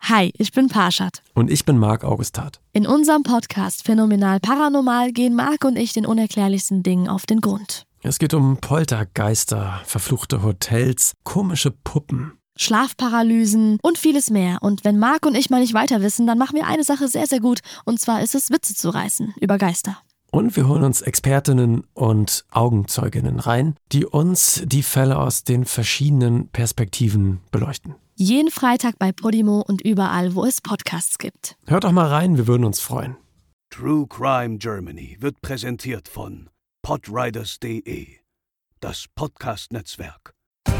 Hi, ich bin Parshad. Und ich bin Marc Augustat. In unserem Podcast Phänomenal Paranormal gehen Marc und ich den unerklärlichsten Dingen auf den Grund. Es geht um Poltergeister, verfluchte Hotels, komische Puppen, Schlafparalysen und vieles mehr. Und wenn Marc und ich mal nicht weiter wissen, dann machen wir eine Sache sehr, sehr gut. Und zwar ist es, Witze zu reißen über Geister. Und wir holen uns Expertinnen und Augenzeuginnen rein, die uns die Fälle aus den verschiedenen Perspektiven beleuchten. Jeden Freitag bei Podimo und überall, wo es Podcasts gibt. Hört doch mal rein, wir würden uns freuen. True Crime Germany wird präsentiert von podriders.de, das Podcast-Netzwerk.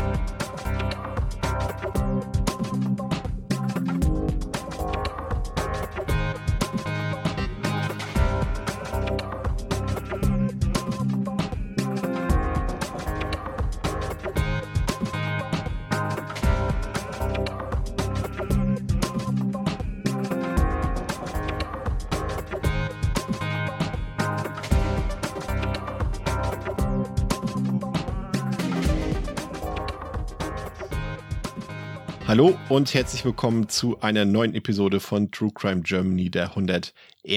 Hallo und herzlich willkommen zu einer neuen Episode von True Crime Germany, der 101.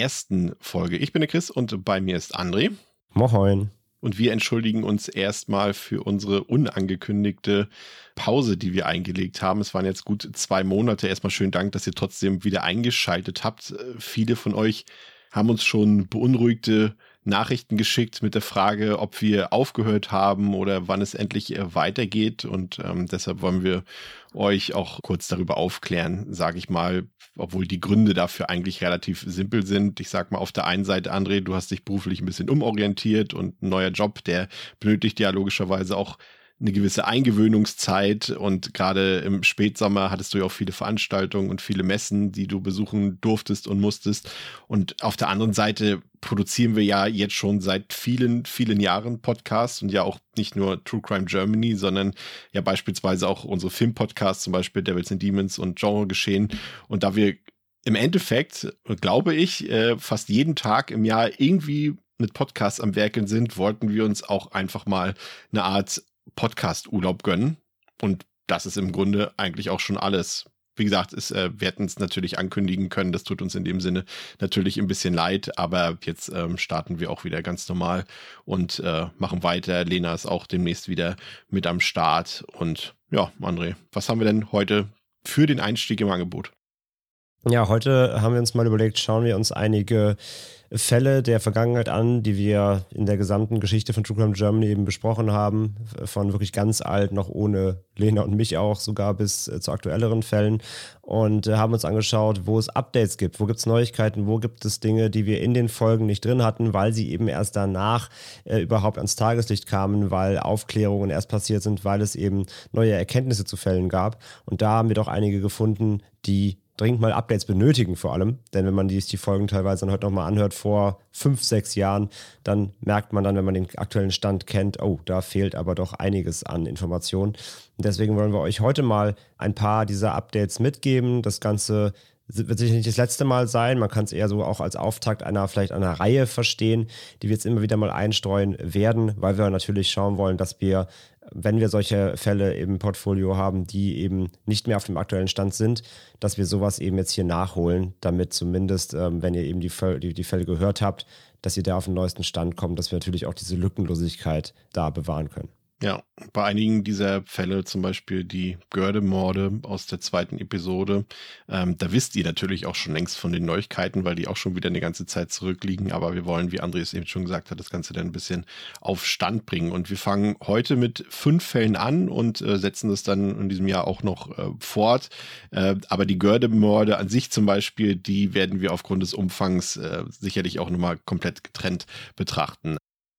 Folge. Ich bin der Chris und bei mir ist André. Moin. Und wir entschuldigen uns erstmal für unsere unangekündigte Pause, die wir eingelegt haben. Es waren jetzt gut 2 Monate. Erstmal schönen Dank, dass ihr trotzdem wieder eingeschaltet habt. Viele von euch haben uns schon beunruhigte Nachrichten geschickt mit der Frage, ob wir aufgehört haben oder wann es endlich weitergeht. Und deshalb wollen wir euch auch kurz darüber aufklären, sage ich mal, obwohl die Gründe dafür eigentlich relativ simpel sind. Ich sag mal, auf der einen Seite, André, du hast dich beruflich ein bisschen umorientiert und ein neuer Job, der benötigt ja logischerweise auch eine gewisse Eingewöhnungszeit, und gerade im Spätsommer hattest du ja auch viele Veranstaltungen und viele Messen, die du besuchen durftest und musstest. Und auf der anderen Seite produzieren wir ja jetzt schon seit vielen, vielen Jahren Podcasts und ja auch nicht nur True Crime Germany, sondern ja beispielsweise auch unsere Filmpodcasts, zum Beispiel Devils and Demons und Genre Geschehen. Und da wir im Endeffekt, glaube ich, fast jeden Tag im Jahr irgendwie mit Podcasts am Werkeln sind, wollten wir uns auch einfach mal eine Art Podcast-Urlaub gönnen. Und das ist im Grunde eigentlich auch schon alles. Wie gesagt, wir hätten es natürlich ankündigen können. Das tut uns in dem Sinne natürlich ein bisschen leid. Aber jetzt starten wir auch wieder ganz normal und machen weiter. Lena ist auch demnächst wieder mit am Start. Und ja, André, was haben wir denn heute für den Einstieg im Angebot? Ja, heute haben wir uns mal überlegt, schauen wir uns einige Fälle der Vergangenheit an, die wir in der gesamten Geschichte von True Crime Germany eben besprochen haben, von wirklich ganz alt, noch ohne Lena und mich auch, sogar bis zu aktuelleren Fällen, und haben uns angeschaut, wo es Updates gibt, wo gibt es Neuigkeiten, wo gibt es Dinge, die wir in den Folgen nicht drin hatten, weil sie eben erst danach überhaupt ans Tageslicht kamen, weil Aufklärungen erst passiert sind, weil es eben neue Erkenntnisse zu Fällen gab. Und da haben wir doch einige gefunden, die dringend mal Updates benötigen vor allem, denn wenn man die Folgen teilweise dann heute nochmal anhört vor 5, 6 Jahren, dann merkt man dann, wenn man den aktuellen Stand kennt, oh, da fehlt aber doch einiges an Informationen. Und deswegen wollen wir euch heute mal ein paar dieser Updates mitgeben. Das Ganze wird sicher nicht das letzte Mal sein. Man kann es eher so auch als Auftakt vielleicht einer Reihe verstehen, die wir jetzt immer wieder mal einstreuen werden, weil wir natürlich schauen wollen, dass wir, wenn wir solche Fälle im Portfolio haben, die eben nicht mehr auf dem aktuellen Stand sind, dass wir sowas eben jetzt hier nachholen, damit zumindest, wenn ihr eben die Fälle gehört habt, dass ihr da auf den neuesten Stand kommt, dass wir natürlich auch diese Lückenlosigkeit da bewahren können. Ja, bei einigen dieser Fälle, zum Beispiel die Görde-Morde aus der 2. Episode, da wisst ihr natürlich auch schon längst von den Neuigkeiten, weil die auch schon wieder eine ganze Zeit zurückliegen. Aber wir wollen, wie André es eben schon gesagt hat, das Ganze dann ein bisschen auf Stand bringen. Und wir fangen heute mit 5 Fällen an und setzen das dann in diesem Jahr auch noch fort. Aber die Görde-Morde an sich zum Beispiel, die werden wir aufgrund des Umfangs sicherlich auch nochmal komplett getrennt betrachten.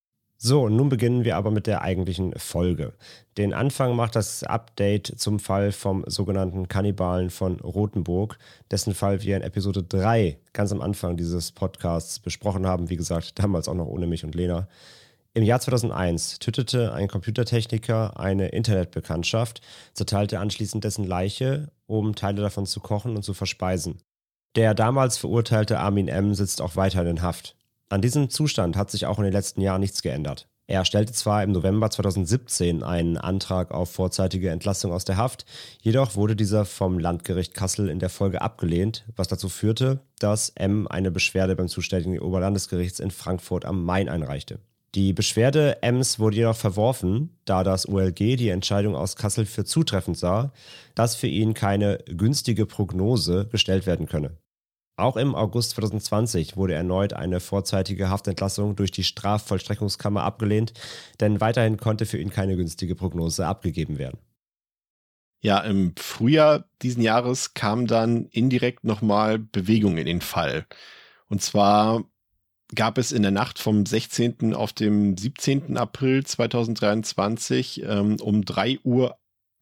So, nun beginnen wir aber mit der eigentlichen Folge. Den Anfang macht das Update zum Fall vom sogenannten Kannibalen von Rothenburg, dessen Fall wir in Episode 3 ganz am Anfang dieses Podcasts besprochen haben. Wie gesagt, damals auch noch ohne mich und Lena. Im Jahr 2001 tötete ein Computertechniker eine Internetbekanntschaft, zerteilte anschließend dessen Leiche, um Teile davon zu kochen und zu verspeisen. Der damals verurteilte Armin M. sitzt auch weiterhin in Haft. An diesem Zustand hat sich auch in den letzten Jahren nichts geändert. Er stellte zwar im November 2017 einen Antrag auf vorzeitige Entlassung aus der Haft, jedoch wurde dieser vom Landgericht Kassel in der Folge abgelehnt, was dazu führte, dass M. eine Beschwerde beim zuständigen Oberlandesgerichts in Frankfurt am Main einreichte. Die Beschwerde M's wurde jedoch verworfen, da das OLG die Entscheidung aus Kassel für zutreffend sah, dass für ihn keine günstige Prognose gestellt werden könne. Auch im August 2020 wurde erneut eine vorzeitige Haftentlassung durch die Strafvollstreckungskammer abgelehnt, denn weiterhin konnte für ihn keine günstige Prognose abgegeben werden. Ja, im Frühjahr diesen Jahres kam dann indirekt nochmal Bewegung in den Fall. Und zwar gab es in der Nacht vom 16. auf dem 17. April 2023 um 3:21 Uhr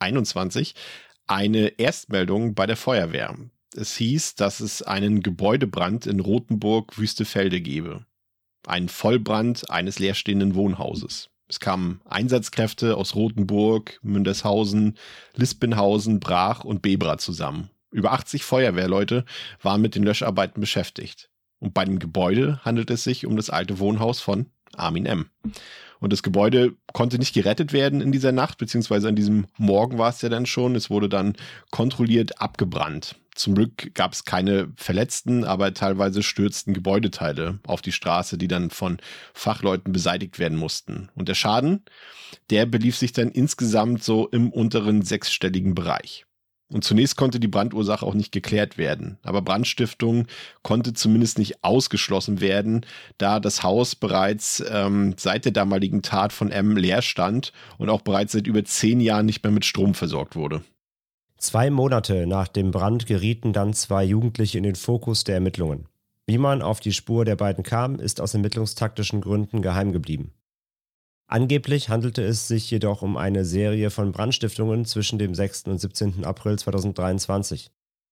eine Erstmeldung bei der Feuerwehr. Es hieß, dass es einen Gebäudebrand in Rothenburg-Wüstefelde gebe. Einen Vollbrand eines leerstehenden Wohnhauses. Es kamen Einsatzkräfte aus Rothenburg, Mündershausen, Lispenhausen, Brach und Bebra zusammen. Über 80 Feuerwehrleute waren mit den Löscharbeiten beschäftigt. Und bei dem Gebäude handelt es sich um das alte Wohnhaus von Armin M. Und das Gebäude konnte nicht gerettet werden in dieser Nacht, beziehungsweise an diesem Morgen war es ja dann schon. Es wurde dann kontrolliert abgebrannt. Zum Glück gab es keine Verletzten, aber teilweise stürzten Gebäudeteile auf die Straße, die dann von Fachleuten beseitigt werden mussten. Und der Schaden, der belief sich dann insgesamt so im unteren sechsstelligen Bereich. Und zunächst konnte die Brandursache auch nicht geklärt werden. Aber Brandstiftung konnte zumindest nicht ausgeschlossen werden, da das Haus bereits seit der damaligen Tat von M. leer stand und auch bereits seit über 10 Jahren nicht mehr mit Strom versorgt wurde. 2 Monate nach dem Brand gerieten dann 2 Jugendliche in den Fokus der Ermittlungen. Wie man auf die Spur der beiden kam, ist aus ermittlungstaktischen Gründen geheim geblieben. Angeblich handelte es sich jedoch um eine Serie von Brandstiftungen zwischen dem 6. und 17. April 2023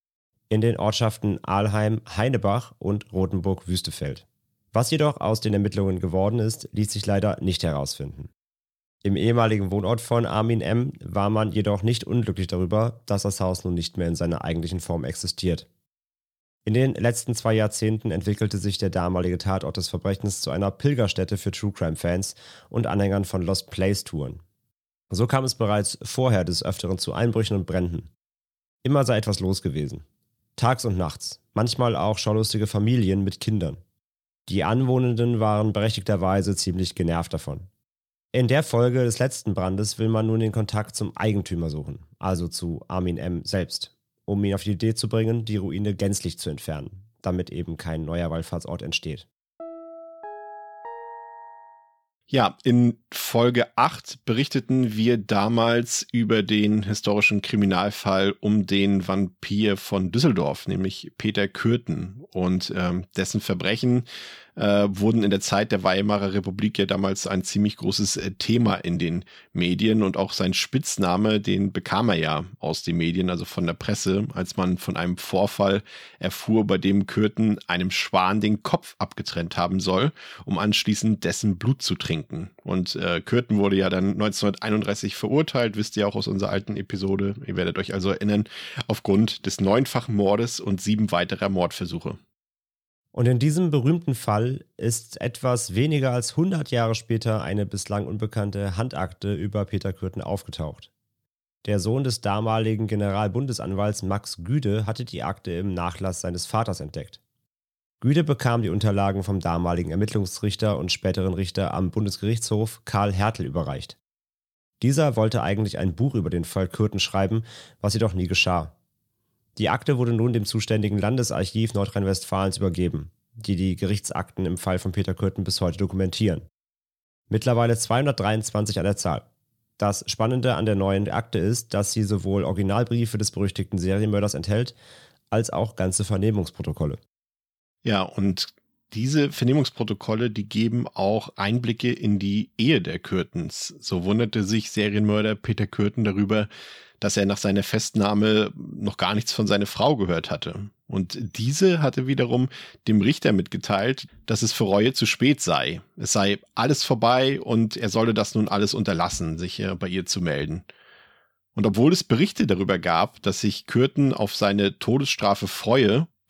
in den Ortschaften Alheim, Heinebach und Rothenburg-Wüstefeld. Was jedoch aus den Ermittlungen geworden ist, ließ sich leider nicht herausfinden. Im ehemaligen Wohnort von Armin M. war man jedoch nicht unglücklich darüber, dass das Haus nun nicht mehr in seiner eigentlichen Form existiert. In den letzten 2 Jahrzehnten entwickelte sich der damalige Tatort des Verbrechens zu einer Pilgerstätte für True-Crime-Fans und Anhängern von Lost Place-Touren. So kam es bereits vorher des Öfteren zu Einbrüchen und Bränden. Immer sei etwas los gewesen. Tags und nachts, manchmal auch schaulustige Familien mit Kindern. Die Anwohnenden waren berechtigterweise ziemlich genervt davon. In der Folge des letzten Brandes will man nun den Kontakt zum Eigentümer suchen, also zu Armin M. selbst, um ihn auf die Idee zu bringen, die Ruine gänzlich zu entfernen, damit eben kein neuer Wallfahrtsort entsteht. Ja, in Folge 8 berichteten wir damals über den historischen Kriminalfall um den Vampir von Düsseldorf, nämlich Peter Kürten, und dessen Verbrechen wurden in der Zeit der Weimarer Republik ja damals ein ziemlich großes Thema in den Medien, und auch sein Spitzname, den bekam er ja aus den Medien, also von der Presse, als man von einem Vorfall erfuhr, bei dem Kürten einem Schwan den Kopf abgetrennt haben soll, um anschließend dessen Blut zu trinken. Und Kürten wurde ja dann 1931 verurteilt, wisst ihr auch aus unserer alten Episode, ihr werdet euch also erinnern, aufgrund des 9-fachen Mordes und 7 weiterer Mordversuche. Und in diesem berühmten Fall ist etwas weniger als 100 Jahre später eine bislang unbekannte Handakte über Peter Kürten aufgetaucht. Der Sohn des damaligen Generalbundesanwalts Max Güde hatte die Akte im Nachlass seines Vaters entdeckt. Güde bekam die Unterlagen vom damaligen Ermittlungsrichter und späteren Richter am Bundesgerichtshof Karl Hertel überreicht. Dieser wollte eigentlich ein Buch über den Fall Kürten schreiben, was jedoch nie geschah. Die Akte wurde nun dem zuständigen Landesarchiv Nordrhein-Westfalens übergeben, die Gerichtsakten im Fall von Peter Kürten bis heute dokumentieren. Mittlerweile 223 an der Zahl. Das Spannende an der neuen Akte ist, dass sie sowohl Originalbriefe des berüchtigten Serienmörders enthält, als auch ganze Vernehmungsprotokolle. Ja, und diese Vernehmungsprotokolle, die geben auch Einblicke in die Ehe der Kürtens. So wunderte sich Serienmörder Peter Kürten darüber, dass er nach seiner Festnahme noch gar nichts von seiner Frau gehört hatte. Und diese hatte wiederum dem Richter mitgeteilt, dass es für Reue zu spät sei. Es sei alles vorbei und er solle das nun alles unterlassen, sich bei ihr zu melden. Und obwohl es Berichte darüber gab, dass sich Kürten auf seine Todesstrafe freue,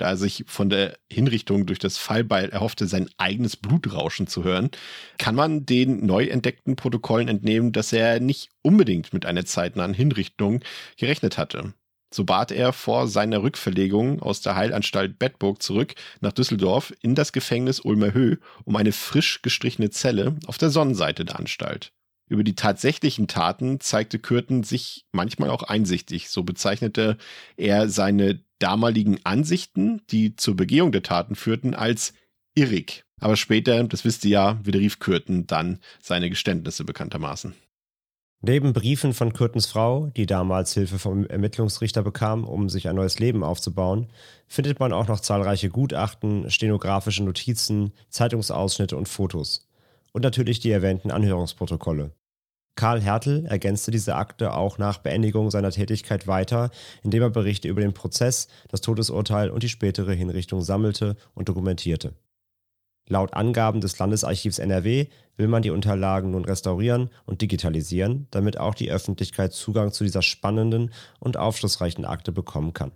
da er sich von der Hinrichtung durch das Fallbeil erhoffte, sein eigenes Blutrauschen zu hören, kann man den neu entdeckten Protokollen entnehmen, dass er nicht unbedingt mit einer zeitnahen Hinrichtung gerechnet hatte. So bat er vor seiner Rückverlegung aus der Heilanstalt Bedburg zurück nach Düsseldorf in das Gefängnis Ulmer Höhe um eine frisch gestrichene Zelle auf der Sonnenseite der Anstalt. Über die tatsächlichen Taten zeigte Kürten sich manchmal auch einsichtig. So bezeichnete er seine damaligen Ansichten, die zur Begehung der Taten führten, als irrig. Aber später, das wisst ihr ja, widerrief Kürten dann seine Geständnisse bekanntermaßen. Neben Briefen von Kürtens Frau, die damals Hilfe vom Ermittlungsrichter bekam, um sich ein neues Leben aufzubauen, findet man auch noch zahlreiche Gutachten, stenografische Notizen, Zeitungsausschnitte und Fotos. Und natürlich die erwähnten Anhörungsprotokolle. Karl Hertel ergänzte diese Akte auch nach Beendigung seiner Tätigkeit weiter, indem er Berichte über den Prozess, das Todesurteil und die spätere Hinrichtung sammelte und dokumentierte. Laut Angaben des Landesarchivs NRW will man die Unterlagen nun restaurieren und digitalisieren, damit auch die Öffentlichkeit Zugang zu dieser spannenden und aufschlussreichen Akte bekommen kann.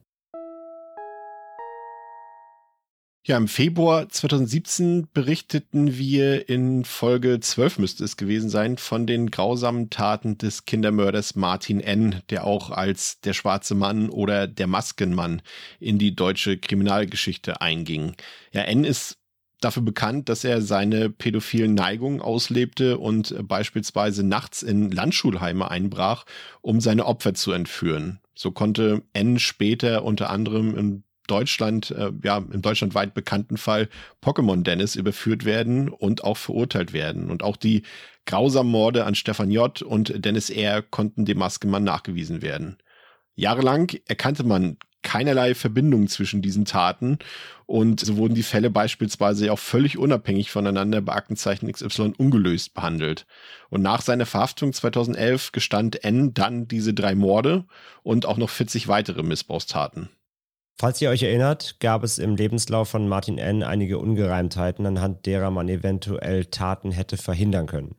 Ja, im Februar 2017 berichteten wir in Folge 12 müsste es gewesen sein, von den grausamen Taten des Kindermörders Martin N., der auch als der schwarze Mann oder der Maskenmann in die deutsche Kriminalgeschichte einging. Ja, N ist dafür bekannt, dass er seine pädophilen Neigungen auslebte und beispielsweise nachts in Landschulheime einbrach, um seine Opfer zu entführen. So konnte N. später unter anderem im deutschlandweit bekannten Fall Pokémon Dennis überführt werden und auch verurteilt werden. Und auch die grausamen Morde an Stefan J. und Dennis R. konnten dem Maskenmann nachgewiesen werden. Jahrelang erkannte man keinerlei Verbindung zwischen diesen Taten und so wurden die Fälle beispielsweise auch völlig unabhängig voneinander bei Aktenzeichen XY ungelöst behandelt. Und nach seiner Verhaftung 2011 gestand N. dann diese 3 Morde und auch noch 40 weitere Missbrauchstaten. Falls ihr euch erinnert, gab es im Lebenslauf von Martin N. einige Ungereimtheiten, anhand derer man eventuell Taten hätte verhindern können.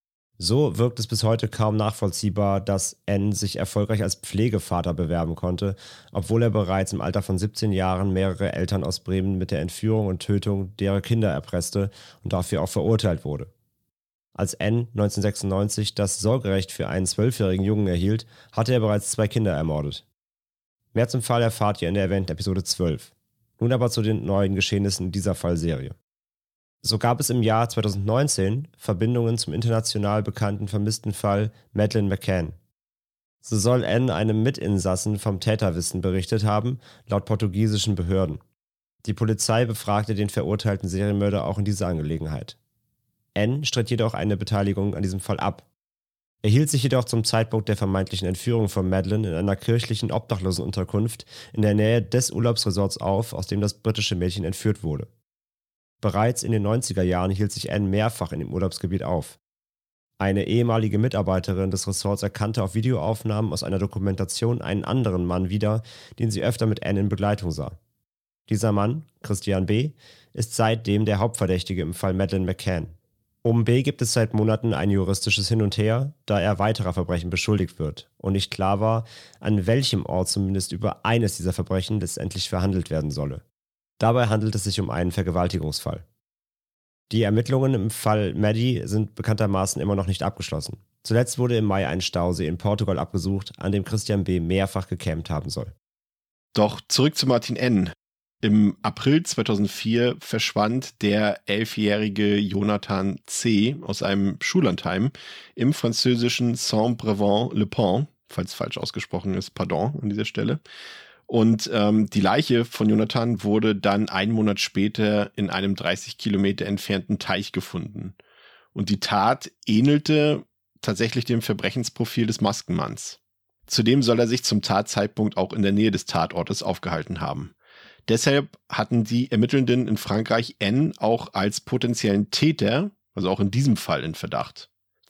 So wirkt es bis heute kaum nachvollziehbar, dass N. sich erfolgreich als Pflegevater bewerben konnte, obwohl er bereits im Alter von 17 Jahren mehrere Eltern aus Bremen mit der Entführung und Tötung derer Kinder erpresste und dafür auch verurteilt wurde. Als N. 1996 das Sorgerecht für einen 12-jährigen Jungen erhielt, hatte er bereits 2 Kinder ermordet. Mehr zum Fall erfahrt ihr in der erwähnten Episode 12. Nun aber zu den neuen Geschehnissen in dieser Fallserie. So gab es im Jahr 2019 Verbindungen zum international bekannten vermissten Fall Madeleine McCann. So soll N. einem Mitinsassen vom Täterwissen berichtet haben, laut portugiesischen Behörden. Die Polizei befragte den verurteilten Serienmörder auch in dieser Angelegenheit. N. stritt jedoch eine Beteiligung an diesem Fall ab. Er hielt sich jedoch zum Zeitpunkt der vermeintlichen Entführung von Madeleine in einer kirchlichen Obdachlosenunterkunft in der Nähe des Urlaubsresorts auf, aus dem das britische Mädchen entführt wurde. Bereits in den 90er Jahren hielt sich Anne mehrfach in dem Urlaubsgebiet auf. Eine ehemalige Mitarbeiterin des Resorts erkannte auf Videoaufnahmen aus einer Dokumentation einen anderen Mann wieder, den sie öfter mit Anne in Begleitung sah. Dieser Mann, Christian B., ist seitdem der Hauptverdächtige im Fall Madeleine McCann. Um B. gibt es seit Monaten ein juristisches Hin und Her, da er weiterer Verbrechen beschuldigt wird und nicht klar war, an welchem Ort zumindest über eines dieser Verbrechen letztendlich verhandelt werden solle. Dabei handelt es sich um einen Vergewaltigungsfall. Die Ermittlungen im Fall Maddie sind bekanntermaßen immer noch nicht abgeschlossen. Zuletzt wurde im Mai ein Stausee in Portugal abgesucht, an dem Christian B. mehrfach gecampt haben soll. Doch zurück zu Martin N. Im April 2004 verschwand der 11-jährige Jonathan C. aus einem Schullandheim im französischen Saint-Brevant-le-Pont, falls falsch ausgesprochen ist, pardon an dieser Stelle. Und die Leiche von Jonathan wurde dann 1 Monat später in einem 30 Kilometer entfernten Teich gefunden. Und die Tat ähnelte tatsächlich dem Verbrechensprofil des Maskenmanns. Zudem soll er sich zum Tatzeitpunkt auch in der Nähe des Tatortes aufgehalten haben. Deshalb hatten die Ermittelnden in Frankreich N. auch als potenziellen Täter, also auch in diesem Fall, in Verdacht.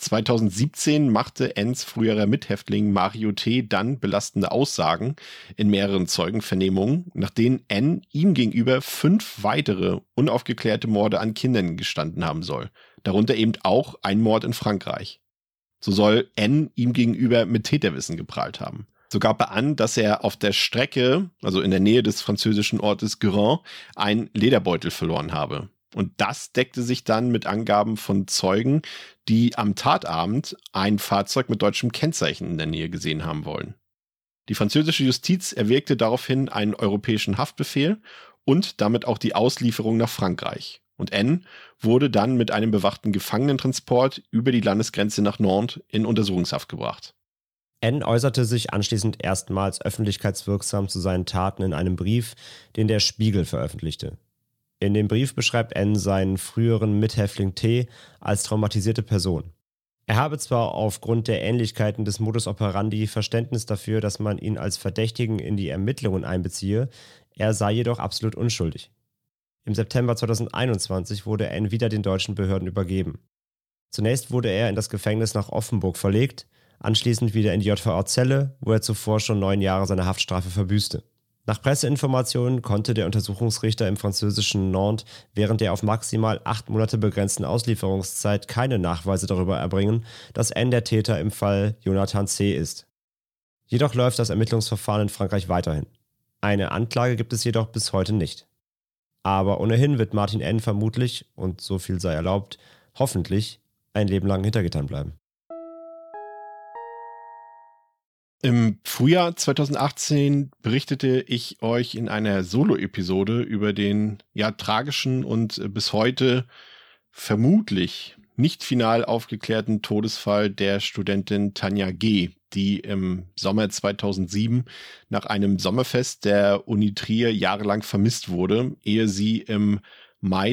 2017 machte N.s früherer Mithäftling Mario T. dann belastende Aussagen in mehreren Zeugenvernehmungen, nach denen N. ihm gegenüber 5 weitere unaufgeklärte Morde an Kindern gestanden haben soll. Darunter eben auch ein Mord in Frankreich. So soll N. ihm gegenüber mit Täterwissen geprahlt haben. So gab er an, dass er auf der Strecke, also in der Nähe des französischen Ortes Guérin, einen Lederbeutel verloren habe. Und das deckte sich dann mit Angaben von Zeugen, die am Tatabend ein Fahrzeug mit deutschem Kennzeichen in der Nähe gesehen haben wollen. Die französische Justiz erwirkte daraufhin einen europäischen Haftbefehl und damit auch die Auslieferung nach Frankreich. Und N wurde dann mit einem bewachten Gefangenentransport über die Landesgrenze nach Nantes in Untersuchungshaft gebracht. N äußerte sich anschließend erstmals öffentlichkeitswirksam zu seinen Taten in einem Brief, den der Spiegel veröffentlichte. In dem Brief beschreibt N seinen früheren Mithäftling T als traumatisierte Person. Er habe zwar aufgrund der Ähnlichkeiten des Modus operandi Verständnis dafür, dass man ihn als Verdächtigen in die Ermittlungen einbeziehe, er sei jedoch absolut unschuldig. Im September 2021 wurde N wieder den deutschen Behörden übergeben. Zunächst wurde er in das Gefängnis nach Offenburg verlegt, anschließend wieder in die JVA-Zelle, wo er zuvor schon 9 Jahre seine Haftstrafe verbüßte. Nach Presseinformationen konnte der Untersuchungsrichter im französischen Nantes während der auf maximal 8 Monate begrenzten Auslieferungszeit keine Nachweise darüber erbringen, dass N der Täter im Fall Jonathan C. ist. Jedoch läuft das Ermittlungsverfahren in Frankreich weiterhin. Eine Anklage gibt es jedoch bis heute nicht. Aber ohnehin wird Martin N. vermutlich, und so viel sei erlaubt, hoffentlich ein Leben lang hinter Gittern bleiben. Im Frühjahr 2018 berichtete ich euch in einer Solo-Episode über den tragischen und bis heute vermutlich nicht final aufgeklärten Todesfall der Studentin Tanja G., die im Sommer 2007 nach einem Sommerfest der Uni Trier jahrelang vermisst wurde, ehe sie im Mai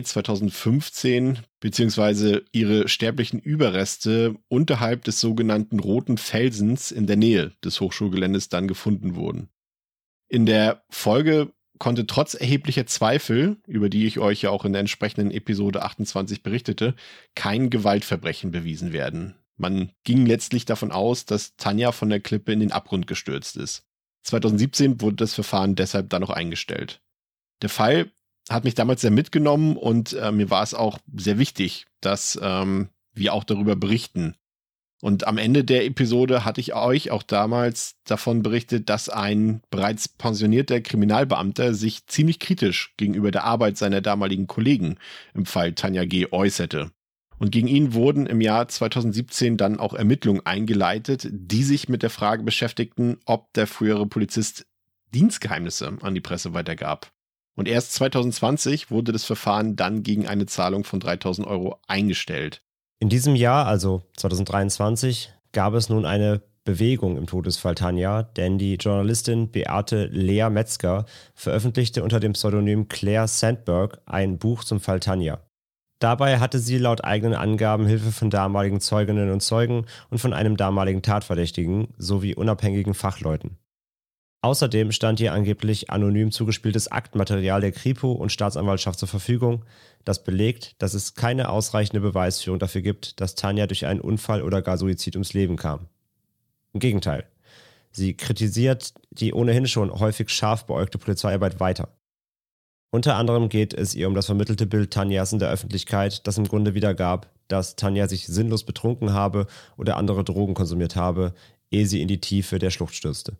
2015 beziehungsweise ihre sterblichen Überreste unterhalb des sogenannten Roten Felsens in der Nähe des Hochschulgeländes dann gefunden wurden. In der Folge konnte trotz erheblicher Zweifel, über die ich euch ja auch in der entsprechenden Episode 28 berichtete, kein Gewaltverbrechen bewiesen werden. Man ging letztlich davon aus, dass Tanja von der Klippe in den Abgrund gestürzt ist. 2017 wurde das Verfahren deshalb dann noch eingestellt. Der Fall hat mich damals sehr mitgenommen und mir war es auch sehr wichtig, dass wir auch darüber berichten. Und am Ende der Episode hatte ich euch auch damals davon berichtet, dass ein bereits pensionierter Kriminalbeamter sich ziemlich kritisch gegenüber der Arbeit seiner damaligen Kollegen im Fall Tanja G. äußerte. Und gegen ihn wurden im Jahr 2017 dann auch Ermittlungen eingeleitet, die sich mit der Frage beschäftigten, ob der frühere Polizist Dienstgeheimnisse an die Presse weitergab. Und erst 2020 wurde das Verfahren dann gegen eine Zahlung von 3.000 Euro eingestellt. In diesem Jahr, also 2023, gab es nun eine Bewegung im Todesfall Tanja, denn die Journalistin Beate Lea Metzger veröffentlichte unter dem Pseudonym Claire Sandberg ein Buch zum Fall Tanja. Dabei hatte sie laut eigenen Angaben Hilfe von damaligen Zeuginnen und Zeugen und von einem damaligen Tatverdächtigen sowie unabhängigen Fachleuten. Außerdem stand ihr angeblich anonym zugespieltes Aktenmaterial der Kripo und Staatsanwaltschaft zur Verfügung, das belegt, dass es keine ausreichende Beweisführung dafür gibt, dass Tanja durch einen Unfall oder gar Suizid ums Leben kam. Im Gegenteil, sie kritisiert die ohnehin schon häufig scharf beäugte Polizeiarbeit weiter. Unter anderem geht es ihr um das vermittelte Bild Tanjas in der Öffentlichkeit, das im Grunde wiedergab, dass Tanja sich sinnlos betrunken habe oder andere Drogen konsumiert habe, ehe sie in die Tiefe der Schlucht stürzte.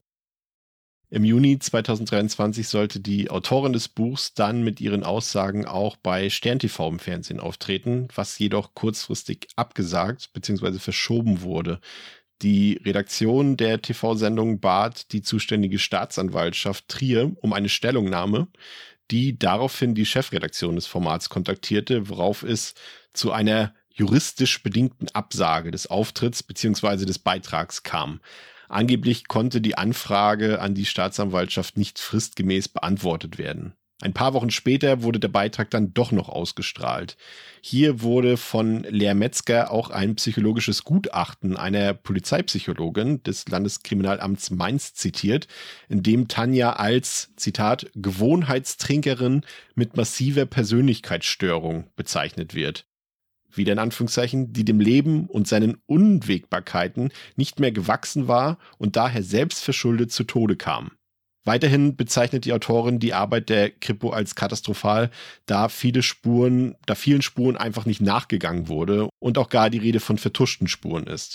Im Juni 2023 sollte die Autorin des Buchs dann mit ihren Aussagen auch bei Stern TV im Fernsehen auftreten, was jedoch kurzfristig abgesagt bzw. verschoben wurde. Die Redaktion der TV-Sendung bat die zuständige Staatsanwaltschaft Trier um eine Stellungnahme, die daraufhin die Chefredaktion des Formats kontaktierte, worauf es zu einer juristisch bedingten Absage des Auftritts bzw. des Beitrags kam. Angeblich konnte die Anfrage an die Staatsanwaltschaft nicht fristgemäß beantwortet werden. Ein paar Wochen später wurde der Beitrag dann doch noch ausgestrahlt. Hier wurde von Lea Metzger auch ein psychologisches Gutachten einer Polizeipsychologin des Landeskriminalamts Mainz zitiert, in dem Tanja als, Zitat, Gewohnheitstrinkerin mit massiver Persönlichkeitsstörung bezeichnet wird. Wieder in Anführungszeichen, die dem Leben und seinen Unwägbarkeiten nicht mehr gewachsen war und daher selbstverschuldet zu Tode kam. Weiterhin bezeichnet die Autorin die Arbeit der Kripo als katastrophal, da vielen Spuren einfach nicht nachgegangen wurde und auch gar die Rede von vertuschten Spuren ist.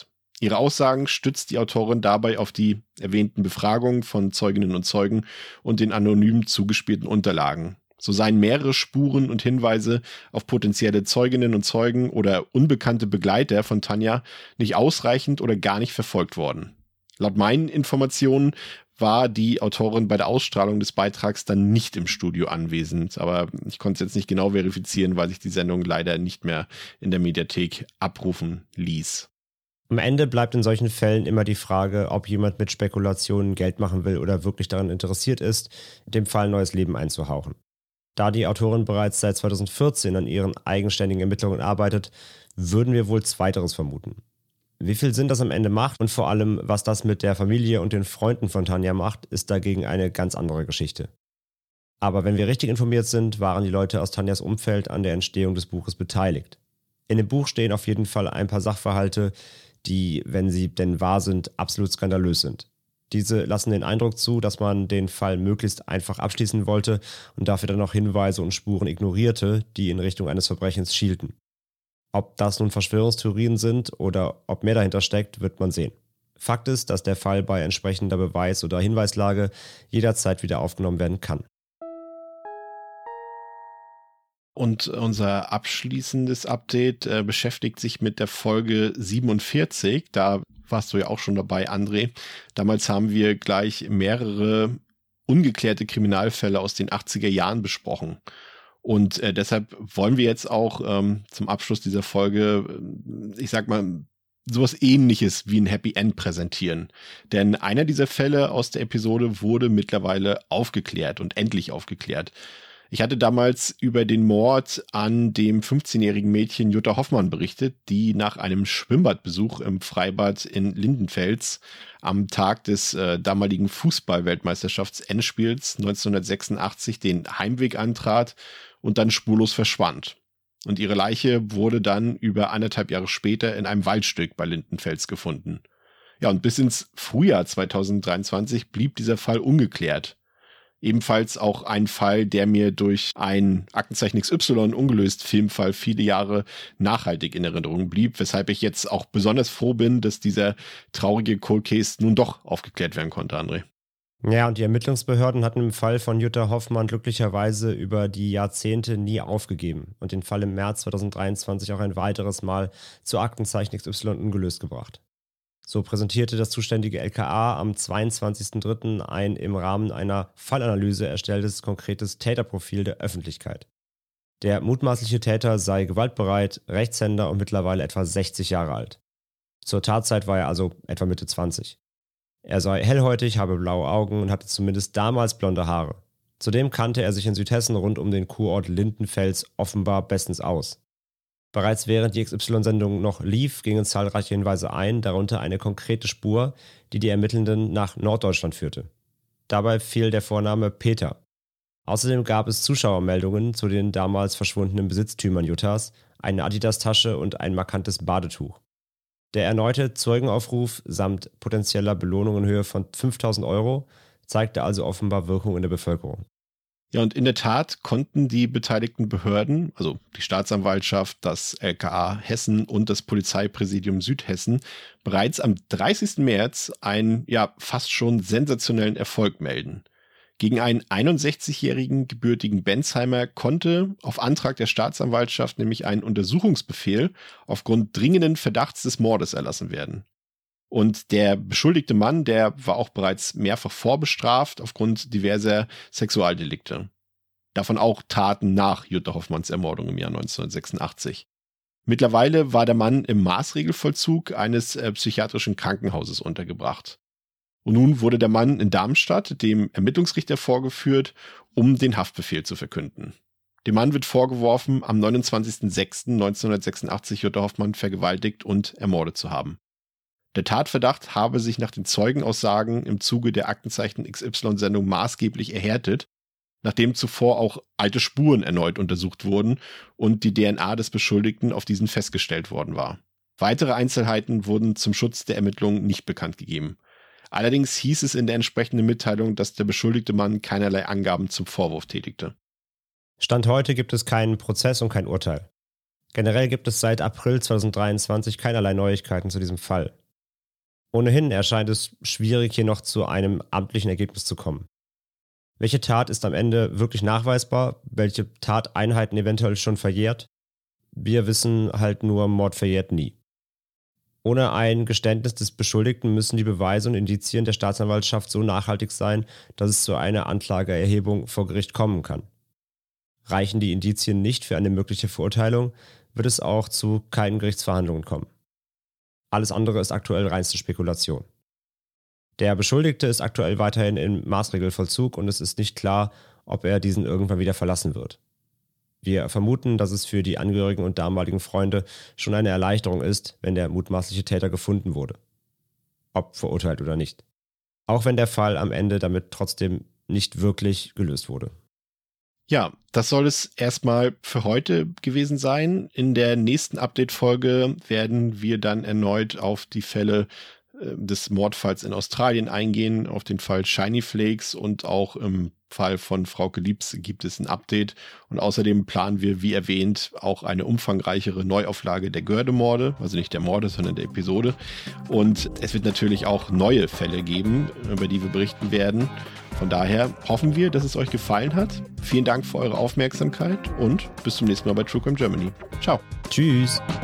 Ihre Aussagen stützt die Autorin dabei auf die erwähnten Befragungen von Zeuginnen und Zeugen und den anonym zugespielten Unterlagen. So seien mehrere Spuren und Hinweise auf potenzielle Zeuginnen und Zeugen oder unbekannte Begleiter von Tanja nicht ausreichend oder gar nicht verfolgt worden. Laut meinen Informationen war die Autorin bei der Ausstrahlung des Beitrags dann nicht im Studio anwesend, aber ich konnte es jetzt nicht genau verifizieren, weil sich die Sendung leider nicht mehr in der Mediathek abrufen ließ. Am Ende bleibt in solchen Fällen immer die Frage, ob jemand mit Spekulationen Geld machen will oder wirklich daran interessiert ist, dem Fall neues Leben einzuhauchen. Da die Autorin bereits seit 2014 an ihren eigenständigen Ermittlungen arbeitet, würden wir wohl Zweiteres vermuten. Wie viel Sinn das am Ende macht und vor allem, was das mit der Familie und den Freunden von Tanja macht, ist dagegen eine ganz andere Geschichte. Aber wenn wir richtig informiert sind, waren die Leute aus Tanjas Umfeld an der Entstehung des Buches beteiligt. In dem Buch stehen auf jeden Fall ein paar Sachverhalte, die, wenn sie denn wahr sind, absolut skandalös sind. Diese lassen den Eindruck zu, dass man den Fall möglichst einfach abschließen wollte und dafür dann noch Hinweise und Spuren ignorierte, die in Richtung eines Verbrechens schielten. Ob das nun Verschwörungstheorien sind oder ob mehr dahinter steckt, wird man sehen. Fakt ist, dass der Fall bei entsprechender Beweis- oder Hinweislage jederzeit wieder aufgenommen werden kann. Und unser abschließendes Update beschäftigt sich mit der Folge 47. Da warst du ja auch schon dabei, André. Damals haben wir gleich mehrere ungeklärte Kriminalfälle aus den 80er Jahren besprochen. Und deshalb wollen wir jetzt auch zum Abschluss dieser Folge, ich sag mal, sowas Ähnliches wie ein Happy End präsentieren. Denn einer dieser Fälle aus der Episode wurde mittlerweile aufgeklärt und endlich aufgeklärt. Ich hatte damals über den Mord an dem 15-jährigen Mädchen Jutta Hoffmann berichtet, die nach einem Schwimmbadbesuch im Freibad in Lindenfels am Tag des damaligen Fußball-Weltmeisterschafts-Endspiels 1986 den Heimweg antrat und dann spurlos verschwand. Und ihre Leiche wurde dann über 1,5 Jahre später in einem Waldstück bei Lindenfels gefunden. Ja, und bis ins Frühjahr 2023 blieb dieser Fall ungeklärt. Ebenfalls auch ein Fall, der mir durch ein Aktenzeichen XY ungelöst Filmfall viele Jahre nachhaltig in Erinnerung blieb, weshalb ich jetzt auch besonders froh bin, dass dieser traurige Cold Case nun doch aufgeklärt werden konnte, André. Ja, und die Ermittlungsbehörden hatten im Fall von Jutta Hoffmann glücklicherweise über die Jahrzehnte nie aufgegeben und den Fall im März 2023 auch ein weiteres Mal zu Aktenzeichen XY ungelöst gebracht. So präsentierte das zuständige LKA am 22.03. ein im Rahmen einer Fallanalyse erstelltes konkretes Täterprofil der Öffentlichkeit. Der mutmaßliche Täter sei gewaltbereit, Rechtshänder und mittlerweile etwa 60 Jahre alt. Zur Tatzeit war er also etwa Mitte 20. Er sei hellhäutig, habe blaue Augen und hatte zumindest damals blonde Haare. Zudem kannte er sich in Südhessen rund um den Kurort Lindenfels offenbar bestens aus. Bereits während die XY-Sendung noch lief, gingen zahlreiche Hinweise ein, darunter eine konkrete Spur, die die Ermittelnden nach Norddeutschland führte. Dabei fiel der Vorname Peter. Außerdem gab es Zuschauermeldungen zu den damals verschwundenen Besitztümern Juttas, eine Adidas-Tasche und ein markantes Badetuch. Der erneute Zeugenaufruf samt potenzieller Belohnung in Höhe von 5.000 € zeigte also offenbar Wirkung in der Bevölkerung. Ja, und in der Tat konnten die beteiligten Behörden, also die Staatsanwaltschaft, das LKA Hessen und das Polizeipräsidium Südhessen, bereits am 30. März einen fast schon sensationellen Erfolg melden. Gegen einen 61-jährigen gebürtigen Bensheimer konnte auf Antrag der Staatsanwaltschaft nämlich ein Untersuchungsbefehl aufgrund dringenden Verdachts des Mordes erlassen werden. Und der beschuldigte Mann, der war auch bereits mehrfach vorbestraft aufgrund diverser Sexualdelikte. Davon auch Taten nach Jutta Hoffmanns Ermordung im Jahr 1986. Mittlerweile war der Mann im Maßregelvollzug eines psychiatrischen Krankenhauses untergebracht. Und nun wurde der Mann in Darmstadt dem Ermittlungsrichter vorgeführt, um den Haftbefehl zu verkünden. Dem Mann wird vorgeworfen, am 29.06.1986 Jutta Hoffmann vergewaltigt und ermordet zu haben. Der Tatverdacht habe sich nach den Zeugenaussagen im Zuge der Aktenzeichen XY-Sendung maßgeblich erhärtet, nachdem zuvor auch alte Spuren erneut untersucht wurden und die DNA des Beschuldigten auf diesen festgestellt worden war. Weitere Einzelheiten wurden zum Schutz der Ermittlungen nicht bekannt gegeben. Allerdings hieß es in der entsprechenden Mitteilung, dass der beschuldigte Mann keinerlei Angaben zum Vorwurf tätigte. Stand heute gibt es keinen Prozess und kein Urteil. Generell gibt es seit April 2023 keinerlei Neuigkeiten zu diesem Fall. Ohnehin erscheint es schwierig, hier noch zu einem amtlichen Ergebnis zu kommen. Welche Tat ist am Ende wirklich nachweisbar? Welche Tateinheiten eventuell schon verjährt? Wir wissen halt nur, Mord verjährt nie. Ohne ein Geständnis des Beschuldigten müssen die Beweise und Indizien der Staatsanwaltschaft so nachhaltig sein, dass es zu einer Anklageerhebung vor Gericht kommen kann. Reichen die Indizien nicht für eine mögliche Verurteilung, wird es auch zu keinen Gerichtsverhandlungen kommen. Alles andere ist aktuell reinste Spekulation. Der Beschuldigte ist aktuell weiterhin im Maßregelvollzug und es ist nicht klar, ob er diesen irgendwann wieder verlassen wird. Wir vermuten, dass es für die Angehörigen und damaligen Freunde schon eine Erleichterung ist, wenn der mutmaßliche Täter gefunden wurde. Ob verurteilt oder nicht. Auch wenn der Fall am Ende damit trotzdem nicht wirklich gelöst wurde. Ja, das soll es erstmal für heute gewesen sein. In der nächsten Update-Folge werden wir dann erneut auf die Fälle des Mordfalls in Australien eingehen, auf den Fall Shiny Flakes und auch im Fall von Frauke Liebs gibt es ein Update. Und außerdem planen wir, wie erwähnt, auch eine umfangreichere Neuauflage der Göhrde-Morde, also nicht der Morde, sondern der Episode. Und es wird natürlich auch neue Fälle geben, über die wir berichten werden. Von daher hoffen wir, dass es euch gefallen hat. Vielen Dank für eure Aufmerksamkeit und bis zum nächsten Mal bei True Crime Germany. Ciao. Tschüss.